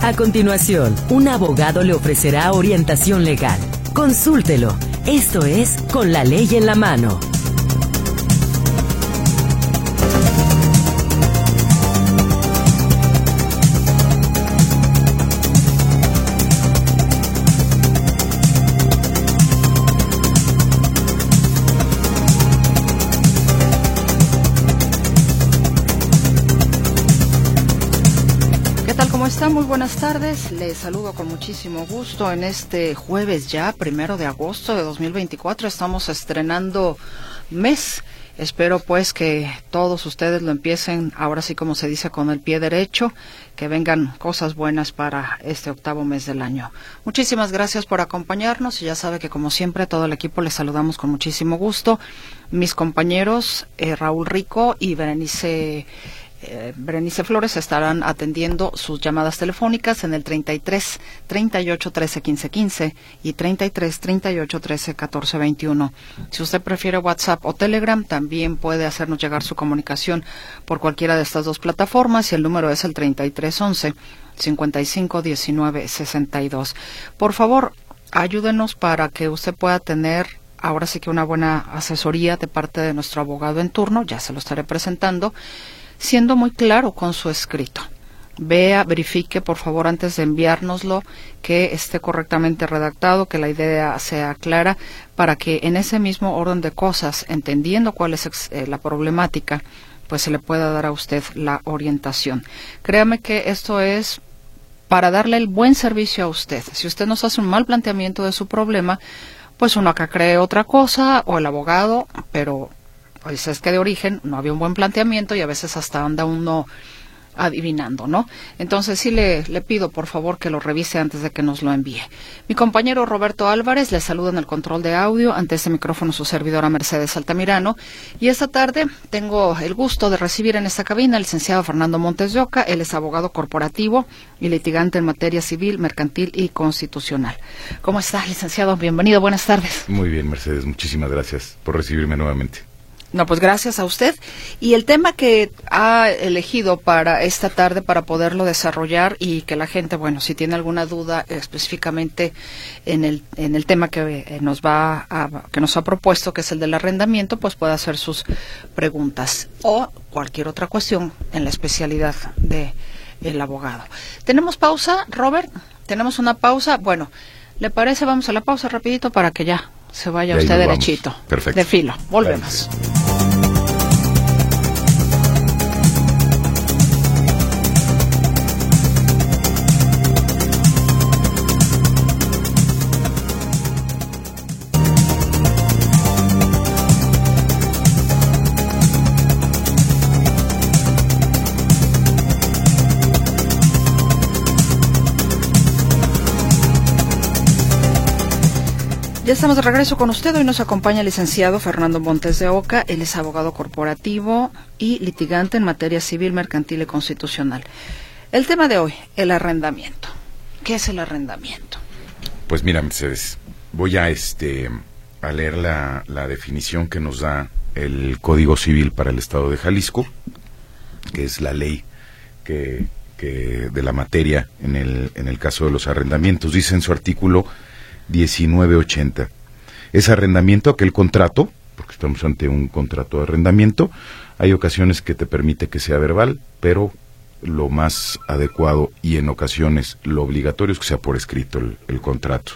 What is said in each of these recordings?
A continuación, un abogado le ofrecerá orientación legal. Consúltelo. Esto es Con la Ley en la Mano. ¿Cómo está? Muy buenas tardes. Les saludo con muchísimo gusto en este jueves ya, 1 de agosto de 2024. Estamos estrenando mes. Espero pues que todos ustedes lo empiecen, ahora sí como se dice, con el pie derecho, que vengan cosas buenas para este octavo mes del año. Muchísimas gracias por acompañarnos y ya sabe que como siempre todo el equipo les saludamos con muchísimo gusto. Mis compañeros Raúl Rico y Berenice Flores estarán atendiendo sus llamadas telefónicas en el 33 38 13 15 15 y 33 38 13 14 21. Si usted prefiere WhatsApp o Telegram, también puede hacernos llegar su comunicación por cualquiera de estas dos plataformas y el número es el 33 11 55 19 62. Por favor, ayúdenos para que usted pueda tener ahora sí que una buena asesoría de parte de nuestro abogado en turno, ya se lo estaré presentando, siendo muy claro con su escrito. Vea, verifique por favor antes de enviárnoslo que esté correctamente redactado, que la idea sea clara, para que en ese mismo orden de cosas, entendiendo cuál es la problemática, pues se le pueda dar a usted la orientación. Créame que esto es para darle el buen servicio a usted. Si usted nos hace un mal planteamiento de su problema, pues uno acá cree otra cosa, o el abogado, pero pues es que de origen no había un buen planteamiento y a veces hasta anda uno adivinando, ¿no? Entonces sí le pido por favor que lo revise antes de que nos lo envíe. Mi compañero Roberto Álvarez le saluda en el control de audio, ante este micrófono su servidora Mercedes Altamirano, y esta tarde tengo el gusto de recibir en esta cabina al licenciado Fernando Montes de Oca. Él es abogado corporativo y litigante en materia civil, mercantil y constitucional. ¿Cómo está, licenciado? Bienvenido, buenas tardes. Muy bien, Mercedes, muchísimas gracias por recibirme nuevamente. No, pues gracias a usted. Y el tema que ha elegido para esta tarde para poderlo desarrollar y que la gente, bueno, si tiene alguna duda específicamente en el tema que nos ha propuesto, que es el del arrendamiento, pues puede hacer sus preguntas o cualquier otra cuestión en la especialidad del abogado. ¿Tenemos pausa, Robert? ¿Tenemos una pausa? Bueno, ¿le parece? Vamos a la pausa rapidito para que ya se vaya usted derechito. Perfecto. De filo. Volvemos. Gracias. Ya estamos de regreso con usted. Hoy nos acompaña el licenciado Fernando Montes de Oca. Él es abogado corporativo y litigante en materia civil, mercantil y constitucional. El tema de hoy, el arrendamiento. ¿Qué es el arrendamiento? Pues mira, Mercedes, voy a leer la definición que nos da el Código Civil para el Estado de Jalisco, que es la ley que de la materia en el caso de los arrendamientos. Dice en su artículo 1980. Es arrendamiento aquel contrato, porque estamos ante un contrato de arrendamiento. Hay ocasiones que te permite que sea verbal, pero lo más adecuado y en ocasiones lo obligatorio es que sea por escrito el contrato.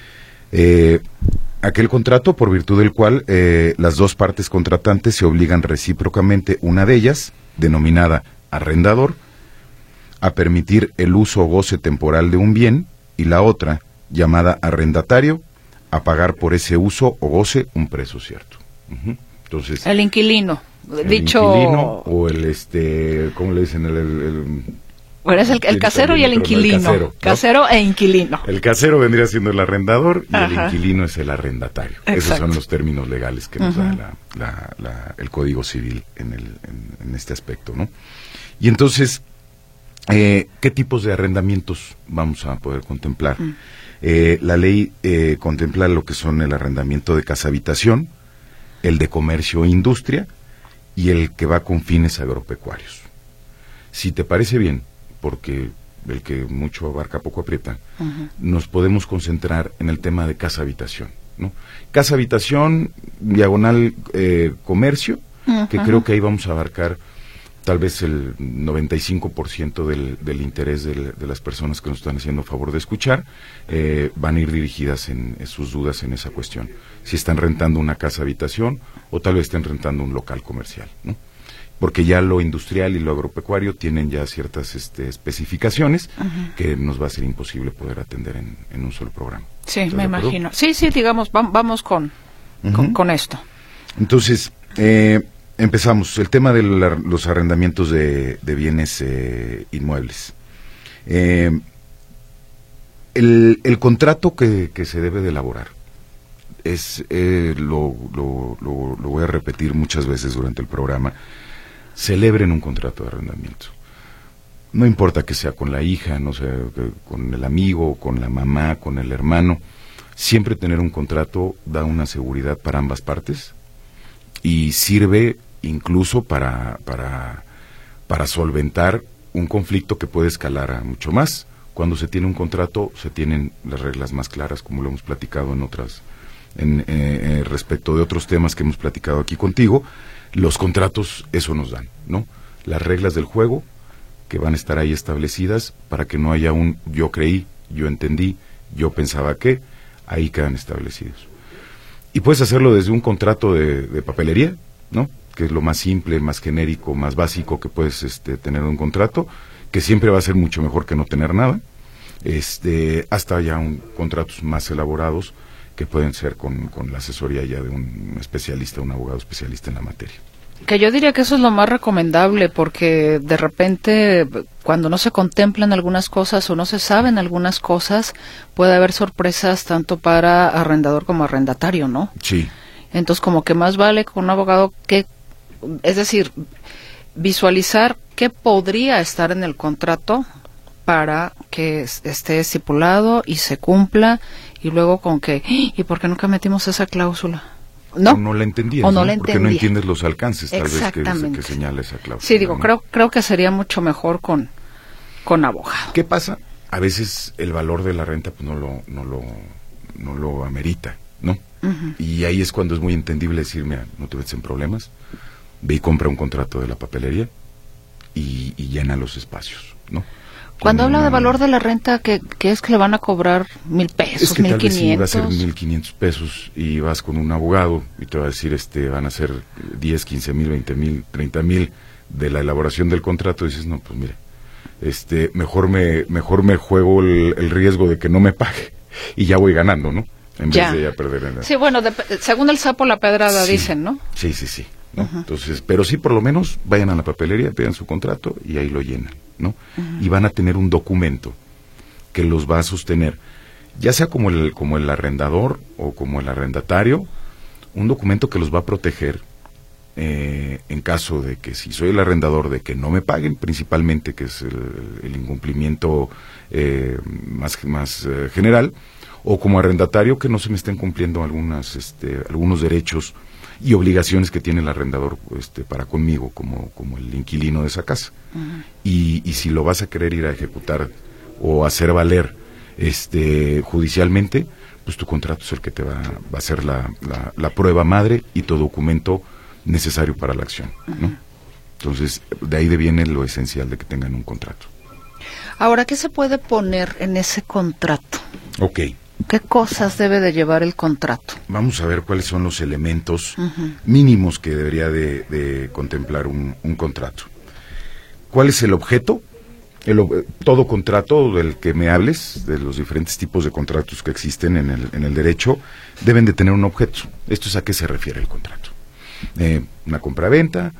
Aquel contrato por virtud del cual las dos partes contratantes se obligan recíprocamente, una de ellas, denominada arrendador, a permitir el uso o goce temporal de un bien, y la otra, llamada arrendatario, a pagar por ese uso o goce un precio cierto. Entonces, el inquilino, inquilino o ¿cómo le dicen? Bueno, es el casero y el inquilino. El casero e inquilino. El casero vendría siendo el arrendador y Ajá. el inquilino es el arrendatario. Exacto. Esos son los términos legales que nos da el Código Civil en este aspecto, ¿no? Y entonces, ¿qué tipos de arrendamientos vamos a poder contemplar? La ley contempla lo que son el arrendamiento de casa-habitación, el de comercio e industria y el que va con fines agropecuarios. Si te parece bien, porque el que mucho abarca poco aprieta, nos podemos concentrar en el tema de casa-habitación, ¿no? Casa-habitación, diagonal comercio, que creo que ahí vamos a abarcar tal vez el 95% del interés de las personas que nos están haciendo favor de escuchar, van a ir dirigidas en sus dudas en esa cuestión. Si están rentando una casa-habitación o tal vez estén rentando un local comercial, ¿no? Porque ya lo industrial y lo agropecuario tienen ya ciertas especificaciones que nos va a ser imposible poder atender en un solo programa. Sí, me imagino. Sí, digamos, vamos con esto. Entonces, empezamos. El tema de los arrendamientos de bienes inmuebles. El contrato que se debe de elaborar es, lo voy a repetir muchas veces durante el programa, celebren un contrato de arrendamiento. No importa que sea con la hija, no sea con el amigo, con la mamá, con el hermano, siempre tener un contrato da una seguridad para ambas partes y sirve incluso para solventar un conflicto que puede escalar a mucho más. Cuando se tiene un contrato, se tienen las reglas más claras, como lo hemos platicado en otras, respecto de otros temas que hemos platicado aquí contigo. Los contratos eso nos dan, ¿no? Las reglas del juego que van a estar ahí establecidas para que no haya un yo creí, yo entendí, yo pensaba que, ahí quedan establecidos. Y puedes hacerlo desde un contrato de papelería, ¿no? Que es lo más simple, más genérico, más básico que puedes tener un contrato, que siempre va a ser mucho mejor que no tener nada, hasta ya contratos más elaborados que pueden ser con la asesoría ya de un especialista, un abogado especialista en la materia. Que yo diría que eso es lo más recomendable, porque de repente cuando no se contemplan algunas cosas o no se saben algunas cosas, puede haber sorpresas tanto para arrendador como arrendatario, ¿no? Sí. Entonces como que más vale con un abogado es decir, visualizar qué podría estar en el contrato para que esté estipulado y se cumpla, y luego con que, ¿y por qué nunca metimos esa cláusula? ¿No? O no la entendías, o no, ¿no? Porque no entiendes los alcances, tal vez, que señala esa cláusula. Sí, digo, ¿no? creo que sería mucho mejor con abogado. ¿Qué pasa? A veces el valor de la renta pues no lo amerita, ¿no? Y ahí es cuando es muy entendible decir, mira, no te metes en problemas, ve y compra un contrato de la papelería y llena los espacios, ¿no? Cuando habla de valor de la renta, ¿qué es que le van a cobrar 1,000 pesos, es que 1,500? Tal vez sí va a ser 1,500 pesos y vas con un abogado y te va a decir, van a ser 10, 15,000, 20,000, 30,000 de la elaboración del contrato. Y dices, no, pues mire, mejor me juego el riesgo de que no me pague y ya voy ganando, ¿no? En vez de ya perder. Sí, bueno, según el sapo la pedrada, sí, dicen, ¿no? Sí, ¿no? Entonces, pero sí, por lo menos vayan a la papelería, pidan su contrato y ahí lo llenan, ¿no? Y van a tener un documento que los va a sostener, ya sea como el arrendador o como el arrendatario, un documento que los va a proteger en caso de que, si soy el arrendador, de que no me paguen, principalmente, que es el incumplimiento más general, o como arrendatario, que no se me estén cumpliendo algunos derechos y obligaciones que tiene el arrendador para conmigo como el inquilino de esa casa. Y si lo vas a querer ir a ejecutar o hacer valer judicialmente, pues tu contrato es el que te va a ser la prueba madre y tu documento necesario para la acción, ¿no? Entonces, de ahí viene lo esencial de que tengan un contrato. Ahora, ¿qué se puede poner en ese contrato? Ok. ¿Qué cosas debe de llevar el contrato? Vamos a ver cuáles son los elementos mínimos que debería de contemplar un contrato. ¿Cuál es el objeto? Todo contrato del que me hables, de los diferentes tipos de contratos que existen en el derecho, deben de tener un objeto. Esto es a qué se refiere el contrato. Una compraventa,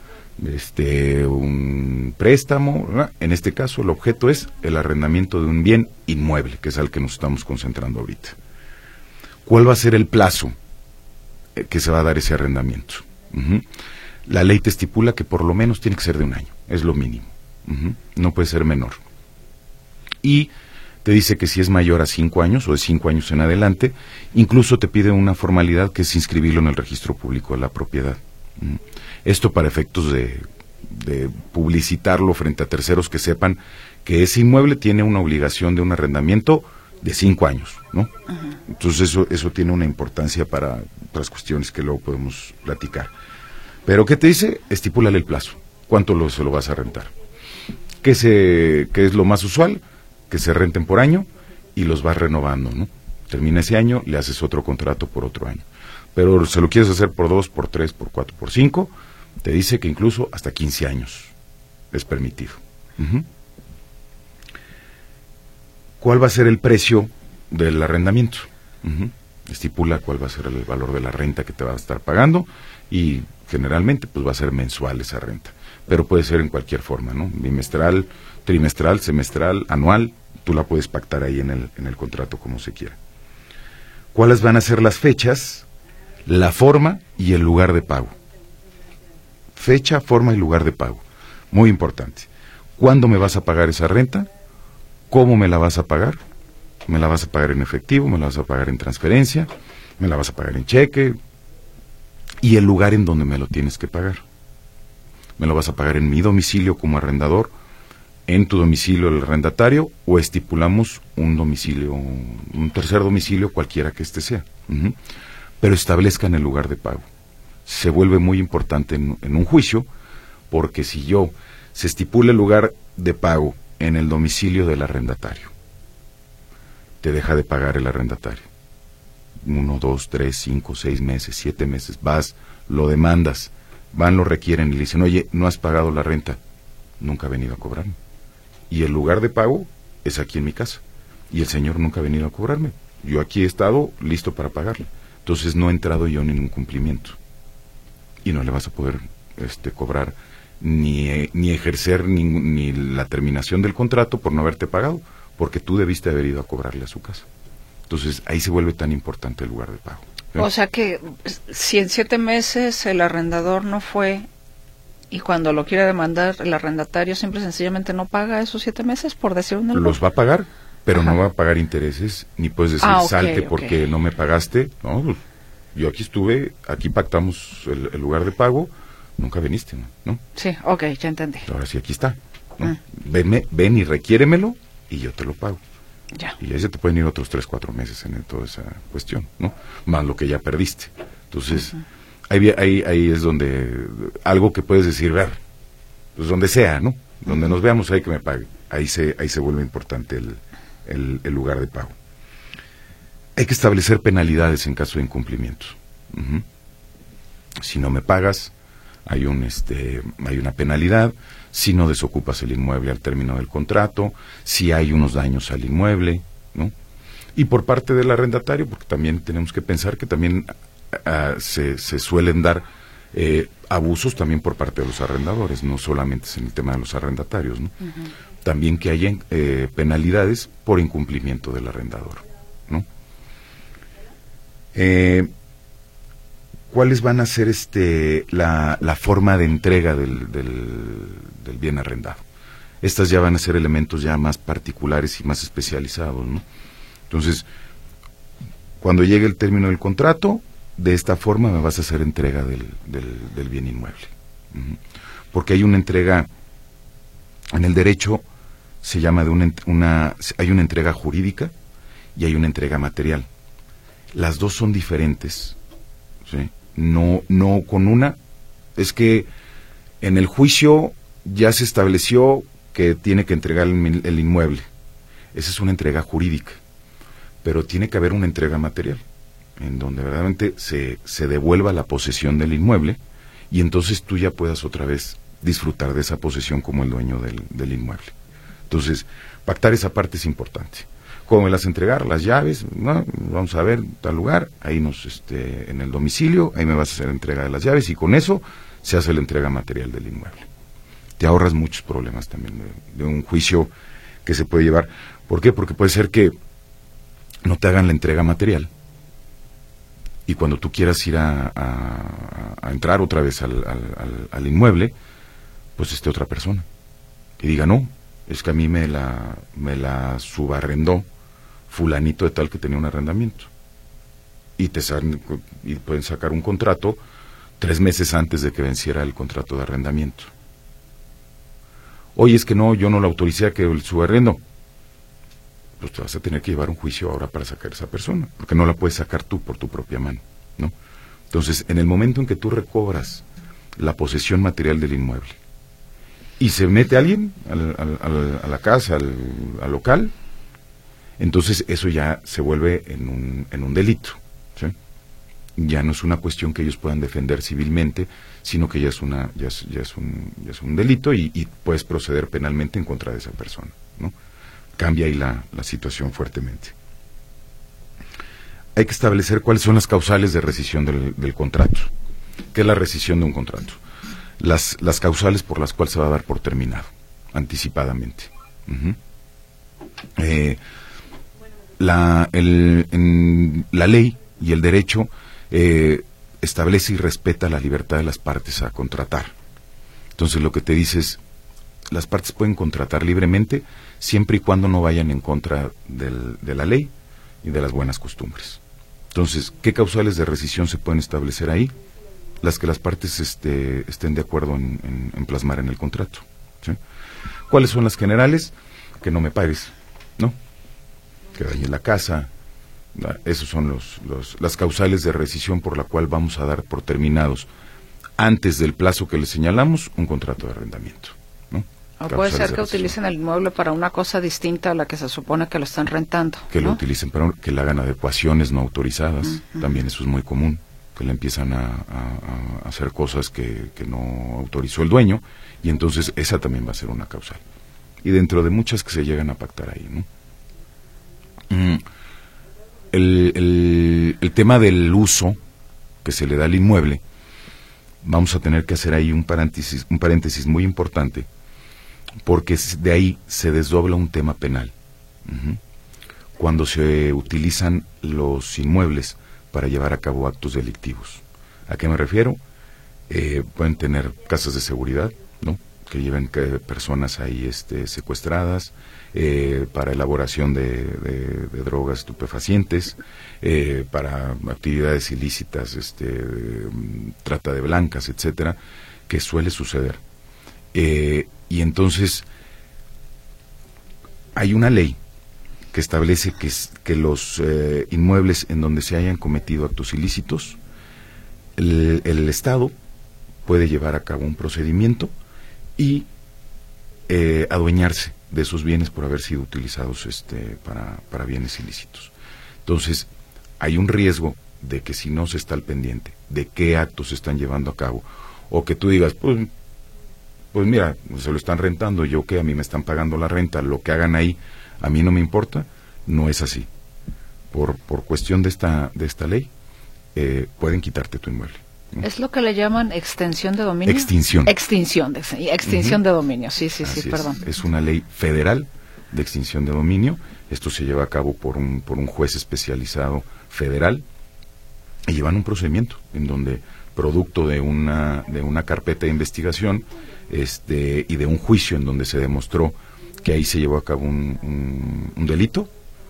un préstamo, ¿verdad? En este caso el objeto es el arrendamiento de un bien inmueble, que es al que nos estamos concentrando ahorita. ¿Cuál va a ser el plazo que se va a dar ese arrendamiento? La ley te estipula que por lo menos tiene que ser de 1 año, es lo mínimo, no puede ser menor. Y te dice que si es mayor a 5 años o de 5 años en adelante, incluso te pide una formalidad que es inscribirlo en el registro público de la propiedad. Esto para efectos de publicitarlo frente a terceros que sepan que ese inmueble tiene una obligación de un arrendamiento de 5 años, ¿no? Uh-huh. Entonces eso tiene una importancia para otras cuestiones que luego podemos platicar. Pero ¿qué te dice? Estipúlale el plazo. ¿Cuánto se lo vas a rentar? ¿Qué es lo más usual? Que se renten por año y los vas renovando, ¿no? Termina ese año, le haces otro contrato por otro año. Pero se lo quieres hacer por 2, por 3, por 4, por 5, te dice que incluso hasta 15 años es permitido. Uh-huh. ¿Cuál va a ser el precio del arrendamiento? Uh-huh. Estipula cuál va a ser el valor de la renta que te va a estar pagando y generalmente pues va a ser mensual esa renta, pero puede ser en cualquier forma, ¿no? Bimestral, trimestral, semestral, anual, tú la puedes pactar ahí en el contrato como se quiera. ¿Cuáles van a ser las fechas, la forma y el lugar de pago? Fecha, forma y lugar de pago. Muy importante. ¿Cuándo me vas a pagar esa renta? ¿Cómo me la vas a pagar? ¿Me la vas a pagar en efectivo? ¿Me la vas a pagar en transferencia? ¿Me la vas a pagar en cheque? Y el lugar en donde me lo tienes que pagar. ¿Me lo vas a pagar en mi domicilio como arrendador, en tu domicilio el arrendatario, o estipulamos un domicilio, un tercer domicilio, cualquiera que este sea? Uh-huh. Pero establezcan el lugar de pago. Se vuelve muy importante en un juicio, porque si se estipula el lugar de pago en el domicilio del arrendatario, te deja de pagar el arrendatario. 1, 2, 3, 5, 6 meses, 7 meses, vas, lo demandas, van, lo requieren y le dicen, oye, no has pagado la renta, nunca ha venido a cobrarme. Y el lugar de pago es aquí en mi casa, y el señor nunca ha venido a cobrarme. Yo aquí he estado listo para pagarle. Entonces no he entrado yo en ningún cumplimiento. Y no le vas a poder cobrar ni ejercer ni la terminación del contrato por no haberte pagado, porque tú debiste haber ido a cobrarle a su casa. Entonces ahí se vuelve tan importante el lugar de pago. ¿Sí? O sea que si en 7 meses el arrendador no fue y cuando lo quiere demandar el arrendatario simple y sencillamente no paga esos 7 meses, por decir un algo. Los va a pagar, pero no va a pagar intereses, ni puedes decir salte porque no me pagaste. No, pues, yo aquí estuve, aquí pactamos el lugar de pago, nunca viniste, ¿no? Sí, ok, ya entendí. Ahora sí, aquí está, ¿no? Ven y requiéremelo y yo te lo pago. Ya. Y ahí se te pueden ir otros 3, 4 meses en toda esa cuestión, ¿no? Más lo que ya perdiste. Entonces, ahí es donde, algo que puedes decir, ver, pues donde sea, ¿no? Donde nos veamos ahí que me pague. Ahí se vuelve importante el lugar de pago. Hay que establecer penalidades en caso de incumplimiento. Uh-huh. Si no me pagas, hay una penalidad. Si no desocupas el inmueble al término del contrato, si hay unos daños al inmueble, ¿no? Y por parte del arrendatario, porque también tenemos que pensar que también se suelen dar abusos también por parte de los arrendadores, no solamente es en el tema de los arrendatarios, ¿no? Uh-huh. También que haya penalidades por incumplimiento del arrendador, ¿no? ¿Cuáles van a ser la forma de entrega del bien arrendado? Estas ya van a ser elementos ya más particulares y más especializados, ¿no? Entonces, cuando llegue el término del contrato, de esta forma me vas a hacer entrega del bien inmueble. Uh-huh. Porque hay una entrega, en el derecho se llama hay una entrega jurídica y hay una entrega material. Las dos son diferentes, ¿sí? No con una, es que en el juicio ya se estableció que tiene que entregar el inmueble. Esa es una entrega jurídica, pero tiene que haber una entrega material, en donde verdaderamente se devuelva la posesión del inmueble y entonces tú ya puedas otra vez disfrutar de esa posesión como el dueño del inmueble. Entonces, pactar esa parte es importante. ¿Cómo me las entregar? Las llaves, ¿no? Vamos a ver, tal lugar, ahí en el domicilio, ahí me vas a hacer entrega de las llaves y con eso se hace la entrega material del inmueble. Te ahorras muchos problemas también de un juicio que se puede llevar. ¿Por qué? Porque puede ser que no te hagan la entrega material y cuando tú quieras ir a entrar otra vez al inmueble, pues esté otra persona y diga, no, es que a mí me la subarrendó fulanito de tal que tenía un arrendamiento y pueden sacar un contrato 3 meses antes de que venciera el contrato de arrendamiento Oye, es que no, yo no lo autoricé a que suba arriendo. Pues te vas a tener que llevar un juicio ahora para sacar a esa persona, porque no la puedes sacar tú por tu propia mano, ¿no? Entonces, en el momento en que tú recobras la posesión material del inmueble y se mete alguien a la casa, al local, entonces eso ya se vuelve en un delito, ¿sí? Ya no es una cuestión que ellos puedan defender civilmente, sino que ya es un delito y puedes proceder penalmente en contra de esa persona, ¿no? Cambia ahí la situación fuertemente. Hay que establecer cuáles son las causales de rescisión del contrato. ¿Qué es la rescisión de un contrato? Las causales por las cuales se va a dar por terminado, anticipadamente. La ley y el derecho establece y respeta la libertad de las partes a contratar. Entonces lo que te dice es, las partes pueden contratar libremente siempre y cuando no vayan en contra de la ley y de las buenas costumbres. Entonces, ¿qué causales de rescisión se pueden establecer ahí? Las que las partes estén de acuerdo en plasmar en el contrato, ¿sí? ¿Cuáles son las generales? Que no me pagues, ¿no? Que dañe la casa. Esos son las causales de rescisión por la cual vamos a dar por terminados, antes del plazo que le señalamos, un contrato de arrendamiento, ¿no? O puede ser que utilicen el inmueble para una cosa distinta a la que se supone que lo están rentando, que ¿no? lo utilicen para que le hagan adecuaciones no autorizadas. También eso es muy común, que le empiezan a hacer cosas que no autorizó el dueño, y entonces esa también va a ser una causal. Y dentro de muchas que se llegan a pactar ahí, ¿no? El tema del uso que se le da al inmueble, vamos a tener que hacer ahí un paréntesis muy importante, porque de ahí se desdobla un tema penal. Cuando se utilizan los inmuebles para llevar a cabo actos delictivos. ¿A qué me refiero? Pueden tener casas de seguridad, ¿no? Que lleven personas ahí secuestradas, para elaboración de drogas estupefacientes, para actividades ilícitas, trata de blancas, etcétera, que suele suceder. Y entonces hay una ley que establece que los inmuebles en donde se hayan cometido actos ilícitos, el Estado puede llevar a cabo un procedimiento y adueñarse de esos bienes por haber sido utilizados para bienes ilícitos. Entonces, hay un riesgo de que si no se está al pendiente de qué actos se están llevando a cabo, o que tú digas, pues mira, se lo están rentando, yo que a mí me están pagando la renta, lo que hagan ahí, a mí no me importa. No es así. Por cuestión de esta ley, pueden quitarte tu inmueble, ¿no? ¿Es lo que le llaman extensión de dominio? Extinción. Extinción de dominio, sí, perdón. Es una ley federal de extinción de dominio. Esto se lleva a cabo por un juez especializado federal, y llevan un procedimiento en donde, producto de una carpeta de investigación y de un juicio en donde se demostró que ahí se llevó a cabo un delito,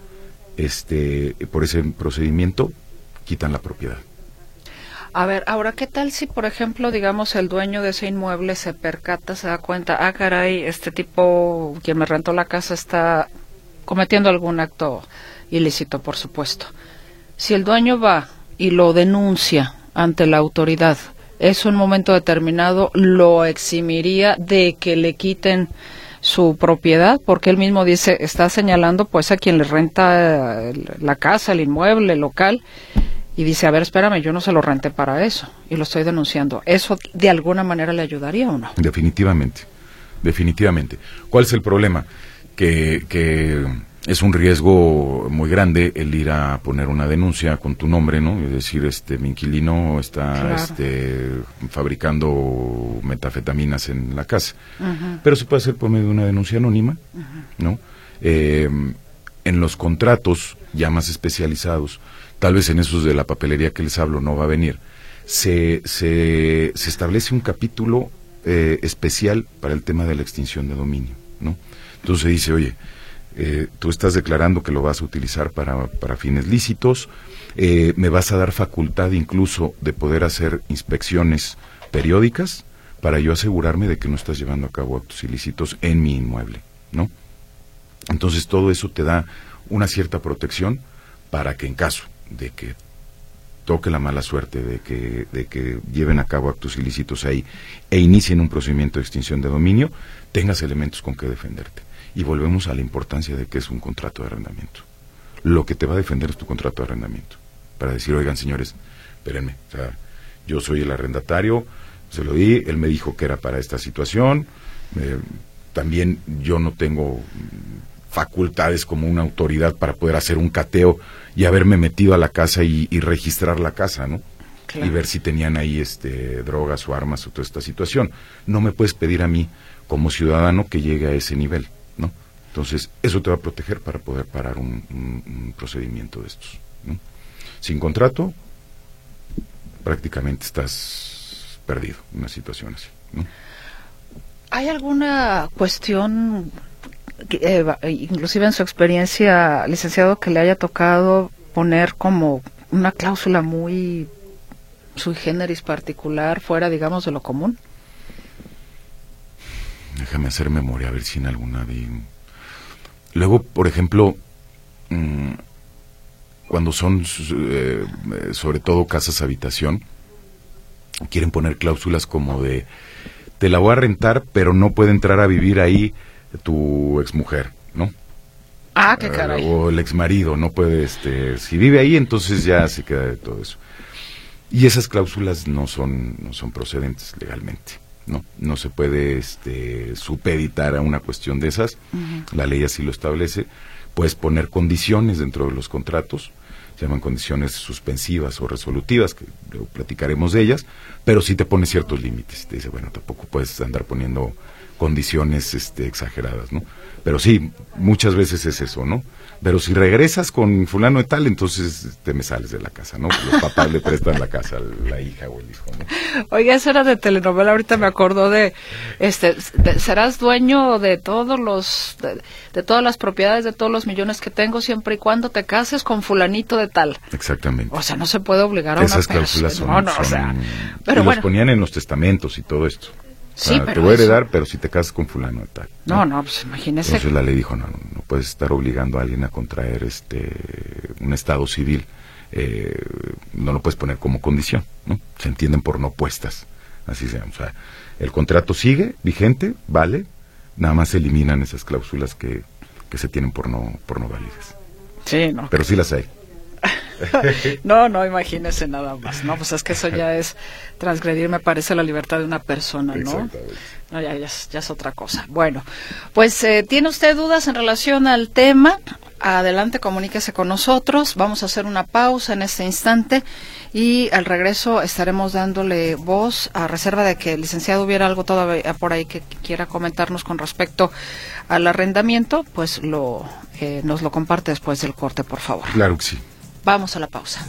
por ese procedimiento quitan la propiedad. A ver, ahora, ¿qué tal si, por ejemplo, digamos, el dueño de ese inmueble se percata, se da cuenta, caray, este tipo, quien me rentó la casa, está cometiendo algún acto ilícito, por supuesto? Si el dueño va y lo denuncia ante la autoridad, ¿eso en un momento determinado lo eximiría de que le quiten su propiedad? Porque él mismo dice, está señalando pues a quien le renta la casa, el inmueble, el local, y dice, a ver, espérame, yo no se lo renté para eso, y lo estoy denunciando. ¿Eso de alguna manera le ayudaría o no? Definitivamente. ¿Cuál es el problema? Que es un riesgo muy grande el ir a poner una denuncia con tu nombre, ¿no? Es decir, mi inquilino está fabricando metafetaminas en la casa. Pero se puede hacer por medio de una denuncia anónima, ¿no? En los contratos ya más especializados, tal vez en esos de la papelería que les hablo no va a venir, se establece un capítulo especial para el tema de la extinción de dominio, ¿no? Entonces dice, oye, tú estás declarando que lo vas a utilizar para fines lícitos, me vas a dar facultad incluso de poder hacer inspecciones periódicas para yo asegurarme de que no estás llevando a cabo actos ilícitos en mi inmueble, ¿no? Entonces todo eso te da una cierta protección para que en caso de que toque la mala suerte de que lleven a cabo actos ilícitos ahí e inicien un procedimiento de extinción de dominio, tengas elementos con que defenderte. Y volvemos a la importancia de que es un contrato de arrendamiento. Lo que te va a defender es tu contrato de arrendamiento. Para decir, oigan, señores, espérenme, o sea, yo soy el arrendatario, se lo di, él me dijo que era para esta situación, también yo no tengo facultades como una autoridad para poder hacer un cateo y haberme metido a la casa y registrar la casa, ¿no? Claro. Y ver si tenían ahí drogas o armas o toda esta situación. No me puedes pedir a mí como ciudadano que llegue a ese nivel, ¿no? Entonces, eso te va a proteger para poder parar un procedimiento de estos, ¿no? Sin contrato, prácticamente estás perdido en una situación así, ¿no? ¿Hay alguna cuestión, inclusive en su experiencia, licenciado, que le haya tocado poner como una cláusula muy sui generis particular, fuera, digamos, de lo común? Déjame hacer memoria, a ver si en alguna vi. Luego, por ejemplo, cuando son sobre todo casas habitación, quieren poner cláusulas como de te la voy a rentar, pero no puede entrar a vivir ahí tu exmujer, ¿no? Ah, qué caray. O el exmarido, no puede, si vive ahí, entonces ya se queda de todo eso. Y esas cláusulas no son procedentes legalmente, ¿no? No se puede supeditar a una cuestión de esas. Uh-huh. La ley así lo establece. Puedes poner condiciones dentro de los contratos, se llaman condiciones suspensivas o resolutivas, que luego platicaremos de ellas, pero sí te pone ciertos límites. Te dice, bueno, tampoco puedes andar poniendo condiciones exageradas, ¿no? Pero sí, muchas veces es eso, ¿no? Pero si regresas con fulano de tal, entonces te me sales de la casa, ¿no? Los papás le prestan la casa a la hija o el hijo, ¿no? Oiga, eso era de telenovela, ahorita me acuerdo de, serás dueño de todos de todas las propiedades, de todos los millones que tengo, siempre y cuando te cases con fulanito de tal. Exactamente. O sea, no se puede obligar a esas una persona. Esas cláusulas son, o sea, pero bueno, los ponían en los testamentos y todo esto. Sí, pero te voy a heredar, pero si te casas con fulano de tal. No, pues imagínese. Entonces la ley dijo, no puedes estar obligando a alguien a contraer un estado civil. No lo puedes poner como condición, ¿no? Se entienden por no puestas. Así sea. O sea, el contrato sigue vigente, vale, nada más se eliminan esas cláusulas que se tienen por no válidas. Sí, no. Pero sí las hay. No, imagínese nada más. No, pues es que eso ya es transgredir, me parece, la libertad de una persona, ¿no? No, ya es otra cosa. Bueno, pues ¿tiene usted dudas en relación al tema? Adelante, comuníquese con nosotros. Vamos a hacer una pausa en este instante y al regreso estaremos dándole voz, a reserva de que el licenciado hubiera algo todavía por ahí que quiera comentarnos con respecto al arrendamiento, pues nos lo comparte después del corte, por favor. Claro que sí. Vamos a la pausa.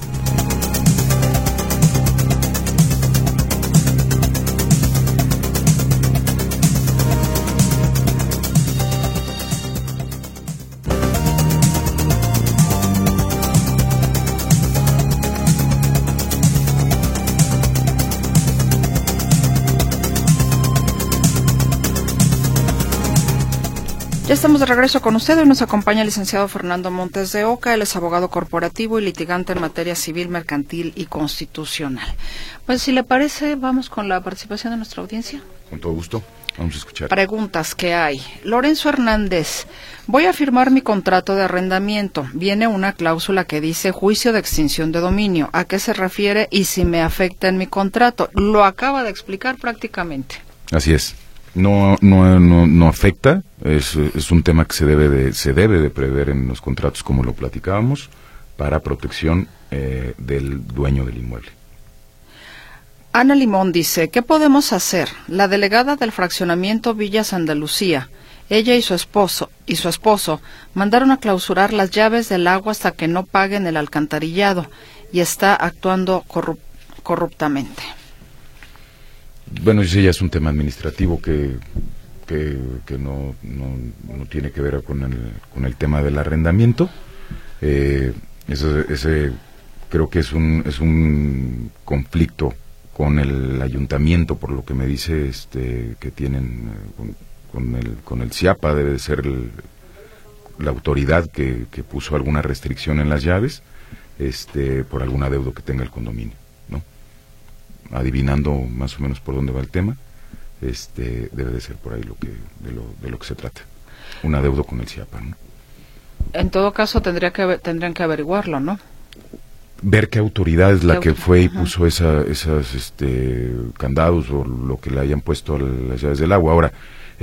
Ya estamos de regreso con usted. Hoy nos acompaña el licenciado Fernando Montes de Oca. Él es abogado corporativo y litigante en materia civil, mercantil y constitucional. Pues si le parece, vamos con la participación de nuestra audiencia. Con todo gusto. Vamos a escuchar. Preguntas que hay. Lorenzo Hernández, voy a firmar mi contrato de arrendamiento. Viene una cláusula que dice juicio de extinción de dominio. ¿A qué se refiere y si me afecta en mi contrato? Lo acaba de explicar prácticamente. Así es. No afecta, es un tema que se debe de prever en los contratos como lo platicábamos para protección del dueño del inmueble. Ana Limón dice, ¿qué podemos hacer? La delegada del fraccionamiento Villa Santa Lucía, ella y su esposo mandaron a clausurar las llaves del agua hasta que no paguen el alcantarillado y está actuando corruptamente. Bueno, ese ya es un tema administrativo que no tiene que ver con el tema del arrendamiento. Ese creo que es un conflicto con el ayuntamiento, por lo que me dice que tienen con el CIAPA, debe de ser la autoridad que puso alguna restricción en las llaves, por algún adeudo que tenga el condominio, ¿no? Adivinando más o menos por dónde va el tema, debe de ser por ahí de lo que se trata, un adeudo con el CIAPA, ¿no? En todo caso tendrían que averiguarlo, ¿no? Ver qué autoridad es la que fue y puso esas candados o lo que le hayan puesto a las llaves del agua. Ahora,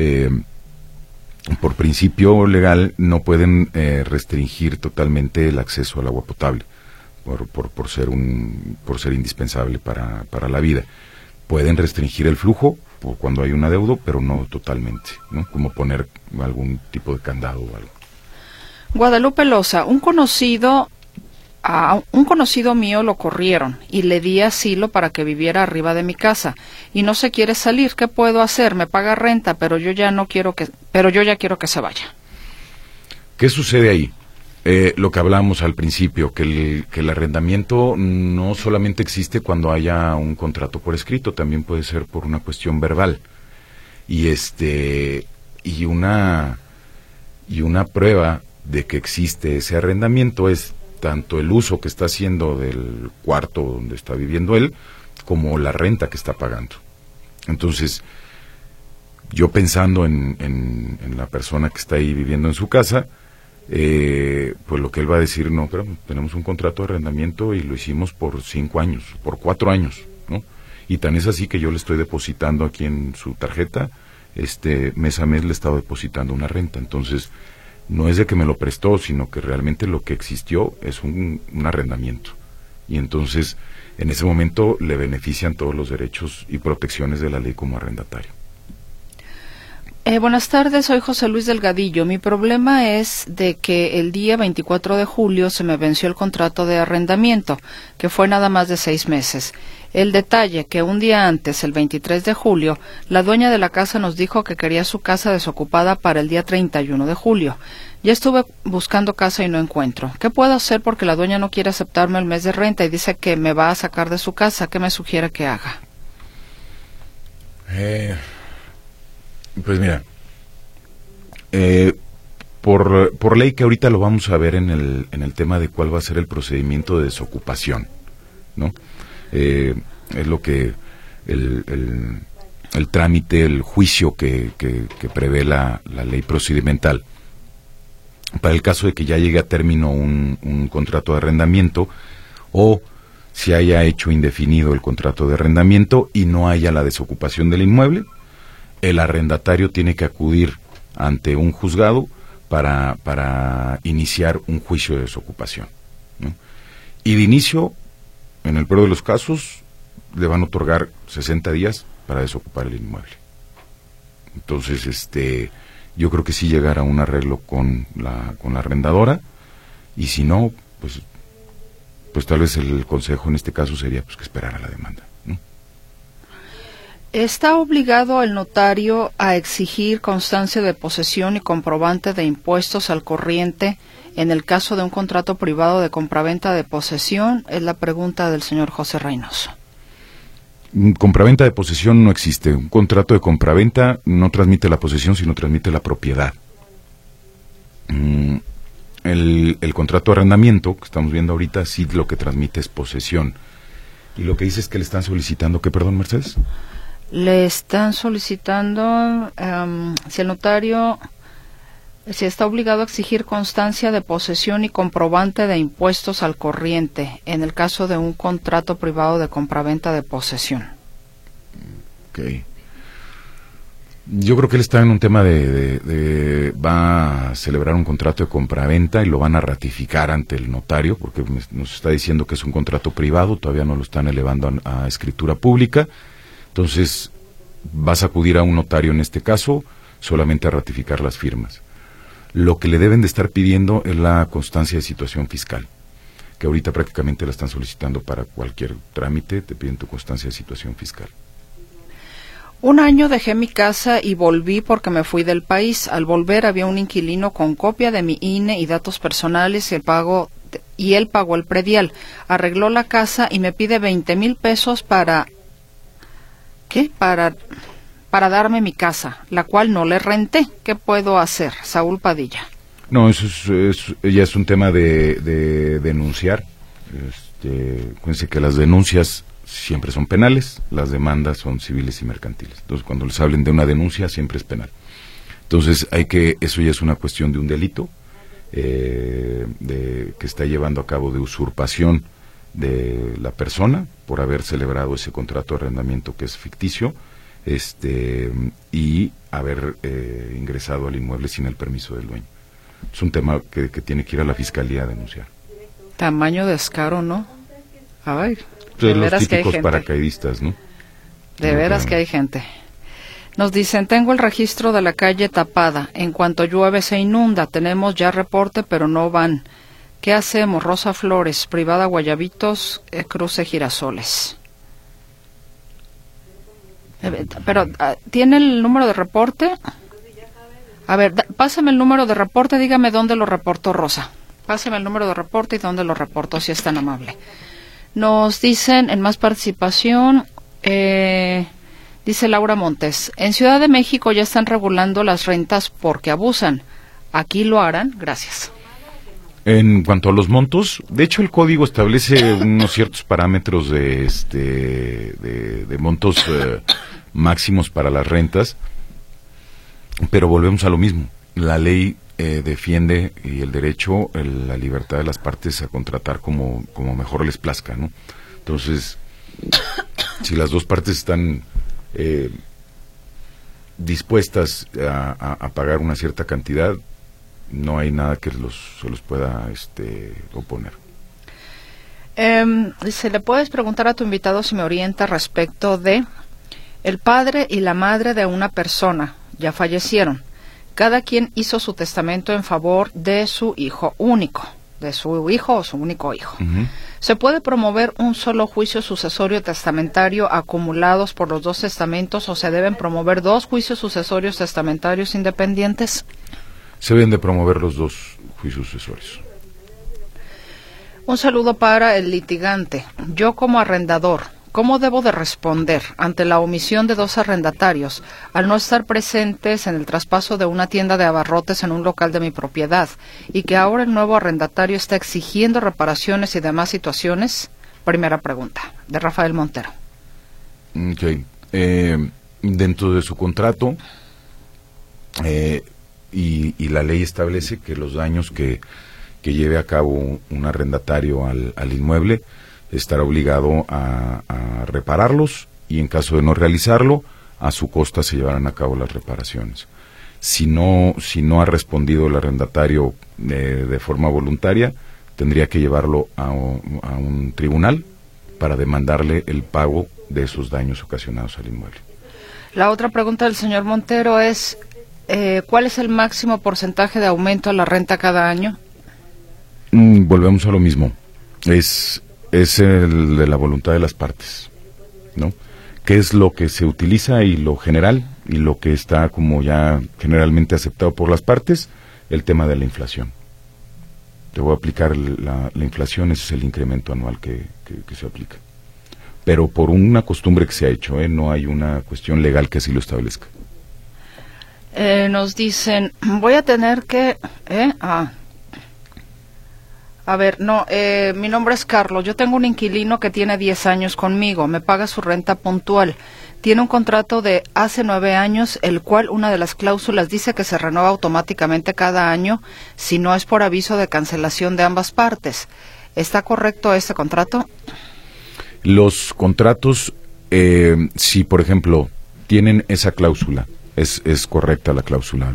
por principio legal no pueden restringir totalmente el acceso al agua potable por ser indispensable para la vida. Pueden restringir el flujo cuando hay un adeudo, pero no totalmente, ¿no? Como poner algún tipo de candado o algo. Guadalupe Loza, un conocido mío lo corrieron y le di asilo para que viviera arriba de mi casa y no se quiere salir. ¿Qué puedo hacer? Me paga renta, pero yo ya quiero que se vaya. ¿Qué sucede ahí? Lo que hablamos al principio, que el arrendamiento no solamente existe cuando haya un contrato por escrito, también puede ser por una cuestión verbal. Y una prueba de que existe ese arrendamiento es tanto el uso que está haciendo del cuarto donde está viviendo él, como la renta que está pagando. Entonces, yo pensando en la persona que está ahí viviendo en su casa, pues lo que él va a decir, no, pero tenemos un contrato de arrendamiento y lo hicimos por 5 años, por 4 años, ¿no? Y tan es así que yo le estoy depositando aquí en su tarjeta, mes a mes le he estado depositando una renta. Entonces, no es de que me lo prestó, sino que realmente lo que existió es un arrendamiento. Y entonces, en ese momento, le benefician todos los derechos y protecciones de la ley como arrendatario. Buenas tardes, soy José Luis Delgadillo. Mi problema es de que el día 24 de julio se me venció el contrato de arrendamiento, que fue nada más de 6 meses. El detalle que un día antes, el 23 de julio, la dueña de la casa nos dijo que quería su casa desocupada para el día 31 de julio. Ya estuve buscando casa y no encuentro. ¿Qué puedo hacer porque la dueña no quiere aceptarme el mes de renta y dice que me va a sacar de su casa? ¿Qué me sugiere que haga? Pues mira, por ley, que ahorita lo vamos a ver en el tema de cuál va a ser el procedimiento de desocupación, ¿no? Es lo que el trámite, el juicio que prevé la ley procedimental. Para el caso de que ya llegue a término un contrato de arrendamiento, o si haya hecho indefinido el contrato de arrendamiento y no haya la desocupación del inmueble, el arrendatario tiene que acudir ante un juzgado para iniciar un juicio de desocupación, ¿no? Y de inicio, en el peor de los casos, le van a otorgar 60 días para desocupar el inmueble. Entonces, yo creo que sí llegar a un arreglo con la arrendadora, y si no, pues tal vez el consejo en este caso sería que esperar a la demanda, ¿no? ¿Está obligado el notario a exigir constancia de posesión y comprobante de impuestos al corriente en el caso de un contrato privado de compraventa de posesión? Es la pregunta del señor José Reynoso. Compraventa de posesión no existe. Un contrato de compraventa no transmite la posesión, sino transmite la propiedad. El contrato de arrendamiento que estamos viendo ahorita sí lo que transmite es posesión. Y lo que dice es que le están solicitando, ¿qué, perdón, Mercedes? Le están solicitando si el notario está obligado a exigir constancia de posesión y comprobante de impuestos al corriente en el caso de un contrato privado de compraventa de posesión. Okay. Yo creo que él está en un tema va a celebrar un contrato de compraventa y lo van a ratificar ante el notario, porque nos está diciendo que es un contrato privado, todavía no lo están elevando a escritura pública. Entonces, vas a acudir a un notario en este caso solamente a ratificar las firmas. Lo que le deben de estar pidiendo es la constancia de situación fiscal, que ahorita prácticamente la están solicitando para cualquier trámite, te piden tu constancia de situación fiscal. 1 año dejé mi casa y volví porque me fui del país. Al volver había un inquilino con copia de mi INE y datos personales y él pagó el predial. Arregló la casa y me pide 20,000 pesos para ¿qué? Para darme mi casa, la cual no le renté. ¿Qué puedo hacer? Saúl Padilla. No, eso ya es un tema de denunciar. Fíjense que las denuncias siempre son penales, las demandas son civiles y mercantiles. Entonces, cuando les hablen de una denuncia, siempre es penal. Entonces, eso ya es una cuestión de un delito que está llevando a cabo de usurpación de la persona por haber celebrado ese contrato de arrendamiento que es ficticio, y haber ingresado al inmueble sin el permiso del dueño. Es un tema que tiene que ir a la fiscalía a denunciar. Tamaño descaro, ¿no? Ay, de los típicos paracaidistas, ¿no? De veras que hay gente. Nos dicen, tengo el registro de la calle tapada. En cuanto llueve se inunda. Tenemos ya reporte, pero no van. ¿Qué hacemos? Rosa Flores, privada Guayabitos, cruce Girasoles. Pero, ¿tiene el número de reporte? A ver, pásame el número de reporte, dígame dónde lo reportó Rosa. Pásame el número de reporte y dónde lo reportó, si es tan amable. Nos dicen, en más participación, dice Laura Montes, en Ciudad de México ya están regulando las rentas porque abusan. ¿Aquí lo harán? Gracias. En cuanto a los montos, de hecho el código establece unos ciertos parámetros de montos máximos para las rentas, pero volvemos a lo mismo. La ley defiende y el derecho, la libertad de las partes a contratar como mejor les plazca, ¿no? Entonces, si las dos partes están dispuestas a pagar una cierta cantidad, no hay nada que se los pueda oponer. Dice, ¿le puedes preguntar a tu invitado si me orienta respecto de el padre y la madre de una persona? Ya fallecieron. Cada quien hizo su testamento en favor de su hijo único, de su hijo o su único hijo. Uh-huh. ¿Se puede promover un solo juicio sucesorio testamentario acumulados por los dos testamentos o se deben promover dos juicios sucesorios testamentarios independientes? Se deben de promover los dos juicios sucesorios. Un saludo para el litigante. Yo como arrendador, ¿cómo debo de responder ante la omisión de dos arrendatarios al no estar presentes en el traspaso de una tienda de abarrotes en un local de mi propiedad y que ahora el nuevo arrendatario está exigiendo reparaciones y demás situaciones? Primera pregunta, de Rafael Montero. Okay. Dentro de su contrato, y la ley establece que los daños que lleve a cabo un arrendatario al inmueble estará obligado a repararlos y en caso de no realizarlo, a su costa se llevarán a cabo las reparaciones. Si no ha respondido el arrendatario de forma voluntaria, tendría que llevarlo a un tribunal para demandarle el pago de esos daños ocasionados al inmueble. La otra pregunta del señor Montero es, ¿cuál es el máximo porcentaje de aumento a la renta cada año? Volvemos a lo mismo. Es el de la voluntad de las partes, ¿no? ¿Qué es lo que se utiliza y lo general y lo que está como ya generalmente aceptado por las partes? El tema de la inflación. Te voy a aplicar la inflación, ese es el incremento anual que se aplica. Pero por una costumbre que se ha hecho, no hay una cuestión legal que así lo establezca. Nos dicen, voy a tener que... mi nombre es Carlos, yo tengo un inquilino que tiene 10 años conmigo, me paga su renta puntual, tiene un contrato de hace 9 años, el cual una de las cláusulas dice que se renueva automáticamente cada año si no es por aviso de cancelación de ambas partes. ¿Está correcto este contrato? Los contratos, si por ejemplo tienen esa cláusula, es correcta la cláusula,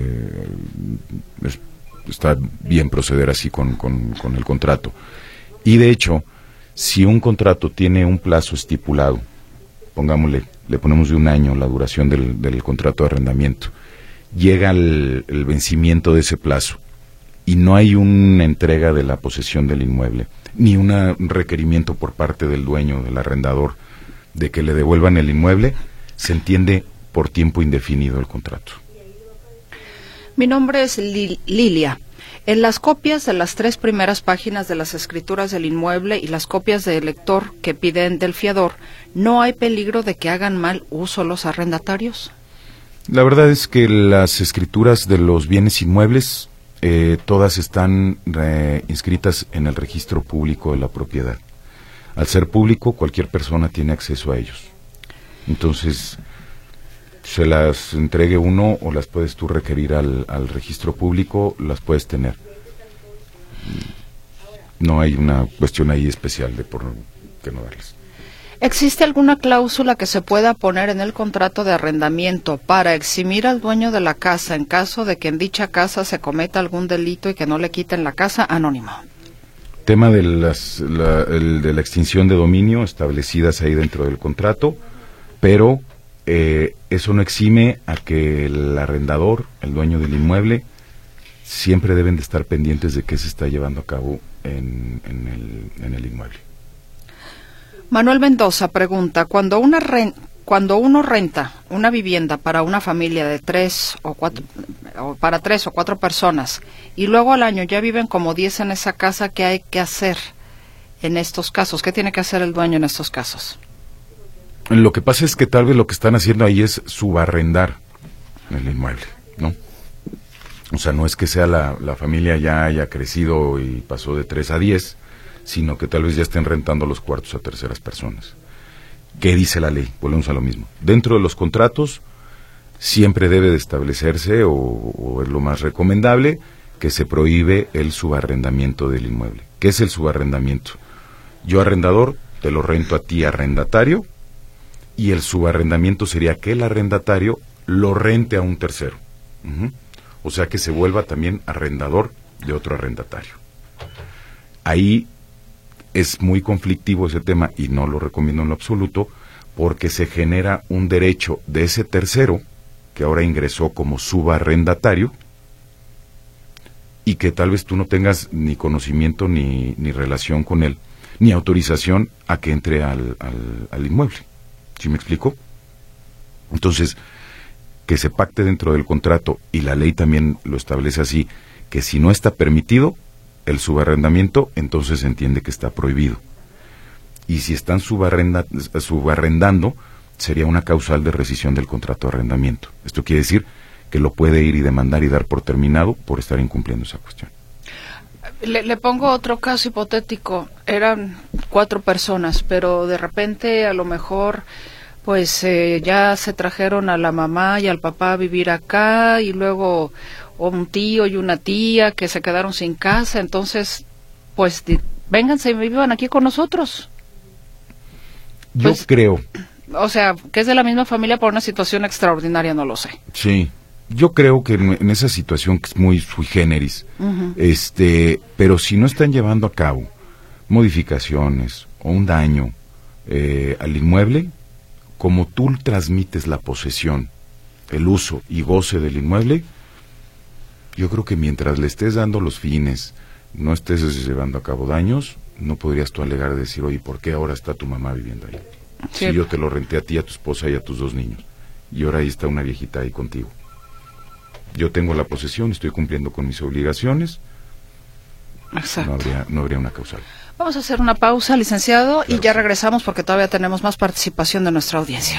está bien proceder así con el contrato. Y de hecho, si un contrato tiene un plazo estipulado, le ponemos de 1 año la duración del contrato de arrendamiento, llega el vencimiento de ese plazo y no hay una entrega de la posesión del inmueble, ni un requerimiento por parte del dueño, del arrendador, de que le devuelvan el inmueble, se entiende por tiempo indefinido el contrato. Mi nombre es Lilia. En las copias de las 3 primeras páginas de las escrituras del inmueble y las copias del lector que piden del fiador, ¿no hay peligro de que hagan mal uso los arrendatarios? La verdad es que las escrituras de los bienes inmuebles todas están inscritas en el registro público de la propiedad. Al ser público, cualquier persona tiene acceso a ellos. Entonces, se las entregue uno o las puedes tú requerir al registro público, las puedes tener. No hay una cuestión ahí especial de por qué no darlas. ¿Existe alguna cláusula que se pueda poner en el contrato de arrendamiento para eximir al dueño de la casa en caso de que en dicha casa se cometa algún delito y que no le quiten la casa? Anónimo. Tema de de la extinción de dominio establecidas ahí dentro del contrato, pero eso no exime a que el arrendador, el dueño del inmueble, siempre deben de estar pendientes de qué se está llevando a cabo en el inmueble. Manuel Mendoza pregunta, cuando uno renta una vivienda para una familia de 3 o 4, o para 3 o 4 personas, y luego al año ya viven como 10 en esa casa, ¿qué hay que hacer en estos casos? ¿Qué tiene que hacer el dueño en estos casos? Lo que pasa es que tal vez lo que están haciendo ahí es subarrendar el inmueble, ¿no? O sea, no es que sea la familia ya haya crecido y pasó de 3 a 10, sino que tal vez ya estén rentando los cuartos a terceras personas. ¿Qué dice la ley? Volvemos a lo mismo. Dentro de los contratos siempre debe de establecerse, o es lo más recomendable, que se prohíbe el subarrendamiento del inmueble. ¿Qué es el subarrendamiento? Yo, arrendador, te lo rento a ti, arrendatario, y el subarrendamiento sería que el arrendatario lo rente a un tercero. O sea, que se vuelva también arrendador de otro arrendatario. Ahí es muy conflictivo ese tema y no lo recomiendo en lo absoluto, porque se genera un derecho de ese tercero que ahora ingresó como subarrendatario y que tal vez tú no tengas ni conocimiento ni relación con él, ni autorización a que entre al inmueble. ¿Sí me explico? Entonces, que se pacte dentro del contrato, y la ley también lo establece así, que si no está permitido el subarrendamiento, entonces se entiende que está prohibido. Y si están subarrendando, sería una causal de rescisión del contrato de arrendamiento. Esto quiere decir que lo puede ir y demandar y dar por terminado por estar incumpliendo esa cuestión. Le pongo otro caso hipotético. Eran 4 personas, pero de repente a lo mejor pues ya se trajeron a la mamá y al papá a vivir acá, y luego un tío y una tía que se quedaron sin casa. Entonces, pues vénganse y vivan aquí con nosotros. Yo creo. O sea, que es de la misma familia por una situación extraordinaria, no lo sé. Sí, yo creo que en esa situación que es muy sui generis, pero si no están llevando a cabo modificaciones o un daño al inmueble, como tú transmites la posesión, el uso y goce del inmueble, yo creo que mientras le estés dando los fines, no estés llevando a cabo daños, no podrías tú alegar y decir, oye, ¿por qué ahora está tu mamá viviendo ahí? Sí. Si yo te lo renté a ti, a tu esposa y a tus 2 niños, y ahora ahí está una viejita ahí contigo. Yo tengo la posesión, estoy cumpliendo con mis obligaciones. Exacto. No habría una causal. Vamos a hacer una pausa, licenciado, claro, y ya sí. regresamos porque todavía tenemos más participación de nuestra audiencia.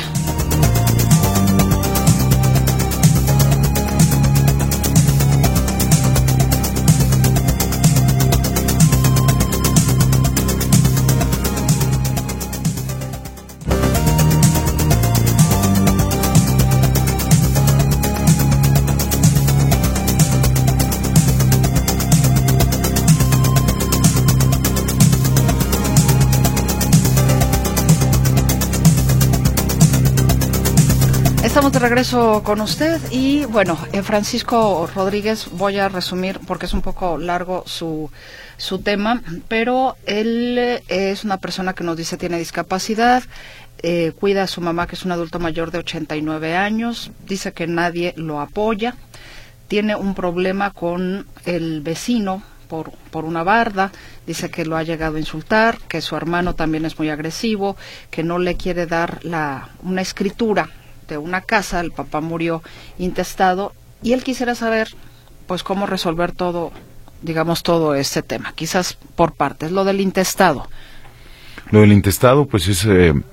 Estamos de regreso con usted y bueno, Francisco Rodríguez, voy a resumir porque es un poco largo su tema, pero él es una persona que nos dice tiene discapacidad, cuida a su mamá que es un adulto mayor de 89 años, dice que nadie lo apoya, tiene un problema con el vecino por una barda, dice que lo ha llegado a insultar, que su hermano también es muy agresivo, que no le quiere dar una escritura de una casa, el papá murió intestado, y él quisiera saber pues cómo resolver todo, digamos, todo este tema, quizás por partes. Lo del intestado. Lo del intestado, pues es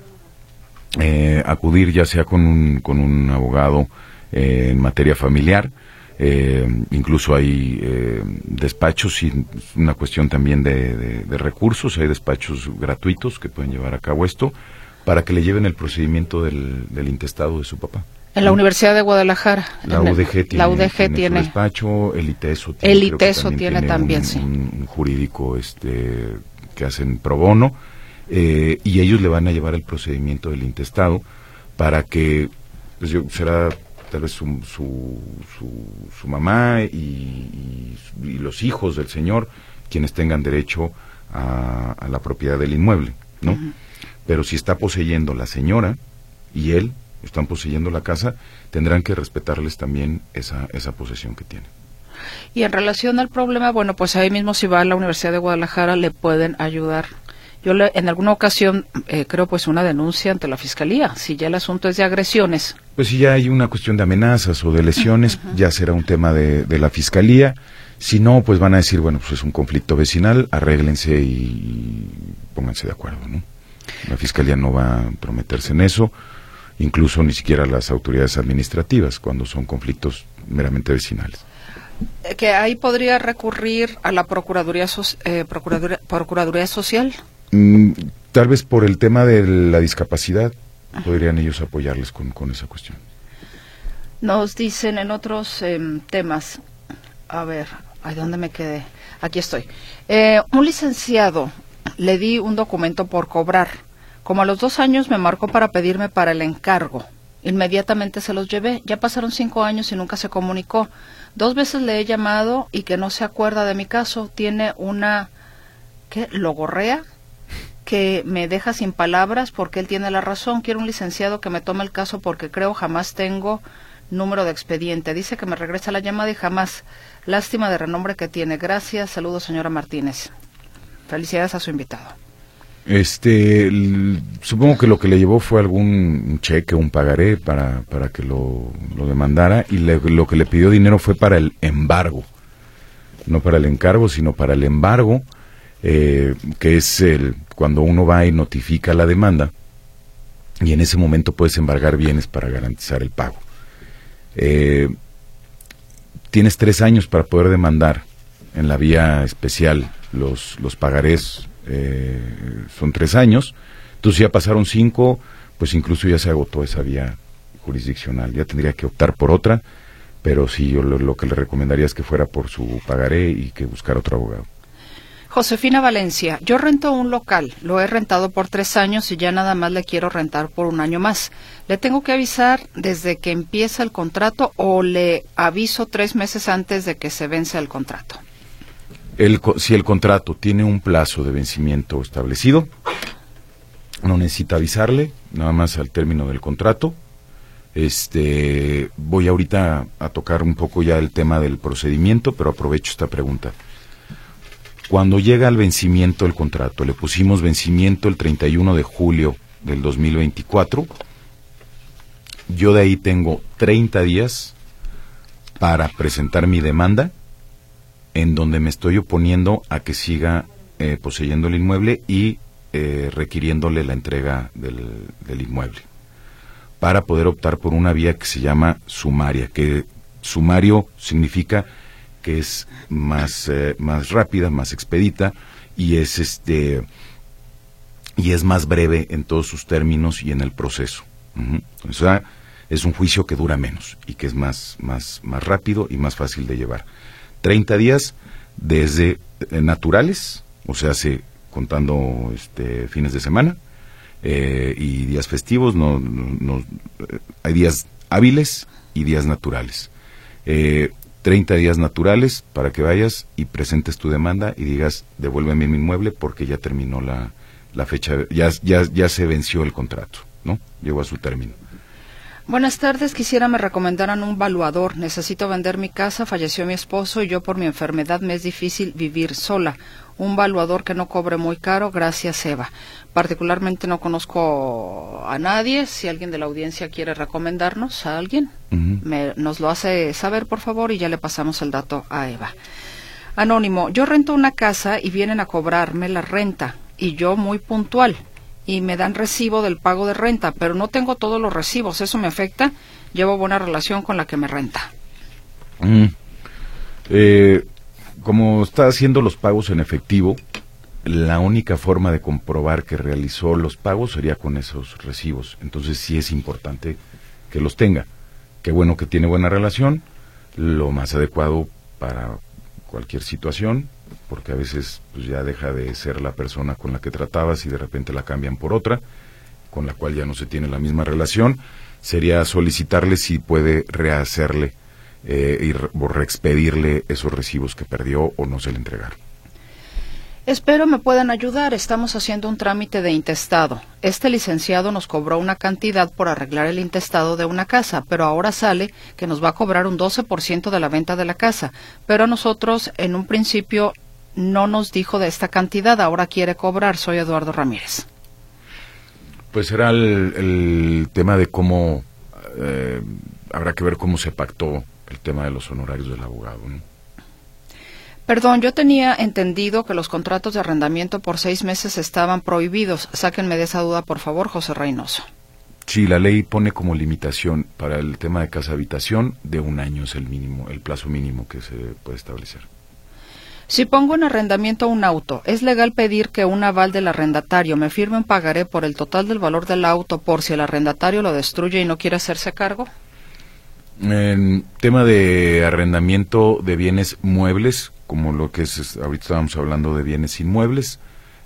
acudir ya sea con un abogado en materia familiar. Incluso hay despachos, y una cuestión también de recursos. Hay despachos gratuitos que pueden llevar a cabo esto para que le lleven el procedimiento del intestado de su papá. En la Universidad de Guadalajara. La UDG tiene su despacho, el ITESO tiene también un jurídico que hacen pro bono, y ellos le van a llevar el procedimiento del intestado para que, pues, será tal vez su mamá y los hijos del señor quienes tengan derecho a la propiedad del inmueble, ¿no? Uh-huh. Pero si está poseyendo la señora y él están poseyendo la casa, tendrán que respetarles también esa posesión que tienen. Y en relación al problema, bueno, pues ahí mismo si va a la Universidad de Guadalajara le pueden ayudar. Yo en alguna ocasión creo pues una denuncia ante la Fiscalía, si ya el asunto es de agresiones. Pues si ya hay una cuestión de amenazas o de lesiones, uh-huh, ya será un tema de la Fiscalía. Si no, pues van a decir, bueno, pues es un conflicto vecinal, arréglense y pónganse de acuerdo, ¿no? La Fiscalía no va a prometerse en eso, incluso ni siquiera las autoridades administrativas, cuando son conflictos meramente vecinales. Que ahí podría recurrir a la Procuraduría Social. Tal vez por el tema de la discapacidad podrían ellos apoyarles con esa cuestión. Nos dicen en otros temas, a ver, ¿dónde me quedé? Aquí estoy. Un licenciado, le di un documento por cobrar. Como a los 2 años me marcó para pedirme para el encargo. Inmediatamente se los llevé. Ya pasaron 5 años y nunca se comunicó. 2 veces le he llamado y que no se acuerda de mi caso. Tiene una logorrea que me deja sin palabras porque él tiene la razón. Quiero un licenciado que me tome el caso porque creo jamás tengo número de expediente. Dice que me regresa la llamada y jamás. Lástima de renombre que tiene. Gracias. Saludos, señora Martínez. Felicidades a su invitado. Supongo que lo que le llevó fue algún cheque, un pagaré para que lo demandara, y lo que le pidió dinero fue para el embargo, no para el encargo, sino para el embargo, que es cuando uno va y notifica la demanda, y en ese momento puedes embargar bienes para garantizar el pago. Tienes 3 años para poder demandar en la vía especial los pagarés. Son 3 años, entonces ya pasaron 5, pues incluso ya se agotó esa vía jurisdiccional, ya tendría que optar por otra, pero sí, yo lo que le recomendaría es que fuera por su pagaré y que buscara otro abogado. Josefina Valencia, yo rento un local, lo he rentado por 3 años y ya nada más le quiero rentar por 1 año más. ¿Le tengo que avisar desde que empieza el contrato o le aviso 3 meses antes de que se vence el contrato? Si el contrato tiene un plazo de vencimiento establecido, no necesita avisarle, nada más al término del contrato. Voy ahorita a tocar un poco ya el tema del procedimiento, pero aprovecho esta pregunta. Cuando llega al vencimiento del contrato, le pusimos vencimiento el 31 de julio del 2024, yo de ahí tengo 30 días para presentar mi demanda, en donde me estoy oponiendo a que siga poseyendo el inmueble y requiriéndole la entrega del inmueble, para poder optar por una vía que se llama sumaria, que sumario significa que es más rápida, más expedita, y es más breve en todos sus términos y en el proceso. O sea, es un juicio que dura menos y que es más rápido y más fácil de llevar. 30 días desde naturales, o sea, contando fines de semana y días festivos, hay días hábiles y días naturales. 30 días naturales para que vayas y presentes tu demanda y digas, devuélveme mi inmueble porque ya terminó la fecha, ya se venció el contrato, ¿no? Llegó a su término. Buenas tardes, quisiera me recomendaran un valuador. Necesito vender mi casa, falleció mi esposo y yo por mi enfermedad me es difícil vivir sola. Un valuador que no cobre muy caro, gracias Eva. Particularmente no conozco a nadie. Si alguien de la audiencia quiere recomendarnos a alguien, nos lo hace saber por favor y ya le pasamos el dato a Eva. Anónimo, yo rento una casa y vienen a cobrarme la renta y yo muy puntual. Y me dan recibo del pago de renta, pero no tengo todos los recibos. ¿Eso me afecta? Llevo buena relación con la que me renta. Como está haciendo los pagos en efectivo, la única forma de comprobar que realizó los pagos sería con esos recibos. Entonces sí es importante que los tenga. Qué bueno que tiene buena relación, lo más adecuado para cualquier situación, porque a veces pues ya deja de ser la persona con la que tratabas y de repente la cambian por otra, con la cual ya no se tiene la misma relación. Sería solicitarle si puede rehacerle o reexpedirle esos recibos que perdió o no se le entregaron. Espero me puedan ayudar. Estamos haciendo un trámite de intestado. Este licenciado nos cobró una cantidad por arreglar el intestado de una casa, pero ahora sale que nos va a cobrar un 12% de la venta de la casa. Pero a nosotros, en un principio, no nos dijo de esta cantidad. Ahora quiere cobrar. Soy Eduardo Ramírez. Pues será el tema de cómo habrá que ver cómo se pactó el tema de los honorarios del abogado, ¿no? Perdón, yo tenía entendido que los contratos de arrendamiento por 6 meses estaban prohibidos. Sáquenme de esa duda, por favor, José Reynoso. Sí, la ley pone como limitación para el tema de casa-habitación de 1 año es el mínimo, el plazo mínimo que se puede establecer. Si pongo en arrendamiento un auto, ¿es legal pedir que un aval del arrendatario me firme un pagaré por el total del valor del auto por si el arrendatario lo destruye y no quiere hacerse cargo? En tema de arrendamiento de bienes muebles, como lo que es ahorita estábamos hablando de bienes inmuebles,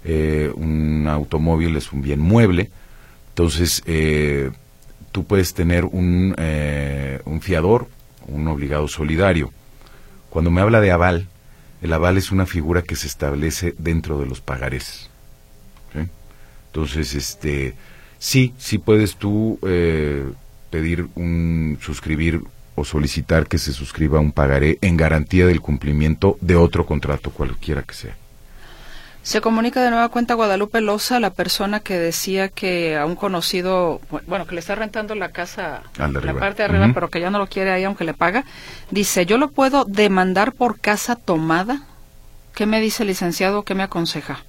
un automóvil es un bien mueble, entonces tú puedes tener un fiador, un obligado solidario. Cuando me habla de aval, el aval es una figura que se establece dentro de los pagarés, ¿sí? Entonces, sí puedes tú pedir suscribir o solicitar que se suscriba un pagaré en garantía del cumplimiento de otro contrato, cualquiera que sea. Se comunica de nueva cuenta Guadalupe Loza, la persona que decía que a un conocido, bueno, que le está rentando la casa, la parte de arriba, pero que ya no lo quiere ahí aunque le paga. Dice, ¿yo lo puedo demandar por casa tomada? ¿Qué me dice el licenciado? ¿Qué me aconseja?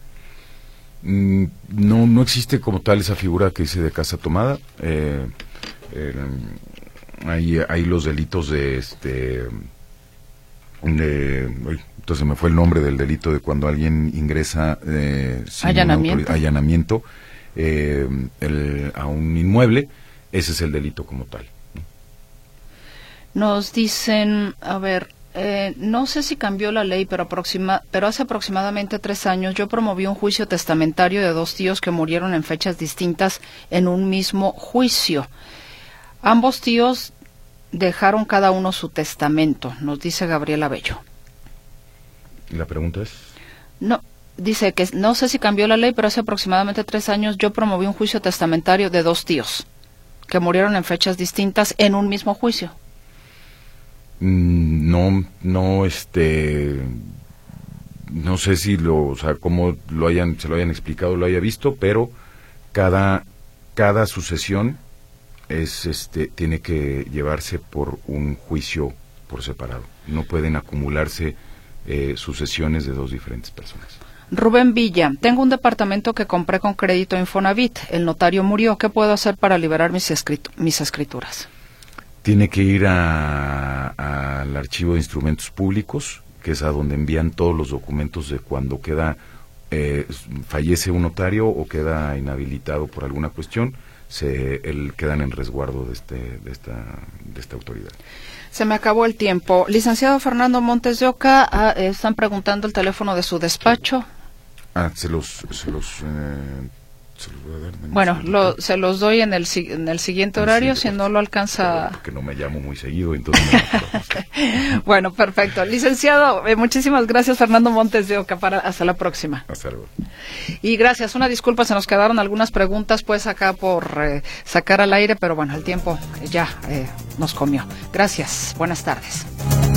No existe como tal esa figura que dice de casa tomada. Hay los delitos entonces me fue el nombre del delito de cuando alguien ingresa sin allanamiento a un inmueble. Ese es el delito como tal. Nos dicen, a ver, no sé si cambió la ley, pero hace aproximadamente 3 años yo promoví un juicio testamentario de 2 tíos que murieron en fechas distintas en un mismo juicio. Ambos tíos dejaron cada uno su testamento, nos dice Gabriela Bello. ¿Y la pregunta es? No, dice que no sé si cambió la ley, pero hace aproximadamente 3 años yo promoví un juicio testamentario de 2 tíos que murieron en fechas distintas en un mismo juicio. No sé si cómo se lo hayan explicado, lo haya visto, pero cada sucesión tiene que llevarse por un juicio por separado. No pueden acumularse sucesiones de 2 diferentes personas. Rubén Villa, tengo un departamento que compré con crédito Infonavit. El notario murió. ¿Qué puedo hacer para liberar mis escrituras? Tiene que ir al archivo de instrumentos públicos, que es a donde envían todos los documentos de cuando fallece un notario o queda inhabilitado por alguna cuestión. Quedan en resguardo de esta autoridad. Se me acabó el tiempo. Licenciado Fernando Montes de Oca, están preguntando el teléfono de su despacho. Se los voy a dar. Bueno, se los doy en el siguiente horario, si no lo alcanza. Porque no me llamo muy seguido, entonces Bueno, perfecto. Licenciado, muchísimas gracias, Fernando Montes de Oca. Hasta la próxima. Hasta luego. Y gracias, una disculpa, se nos quedaron algunas preguntas pues acá por sacar al aire, pero bueno, el tiempo ya nos comió. Gracias, buenas tardes.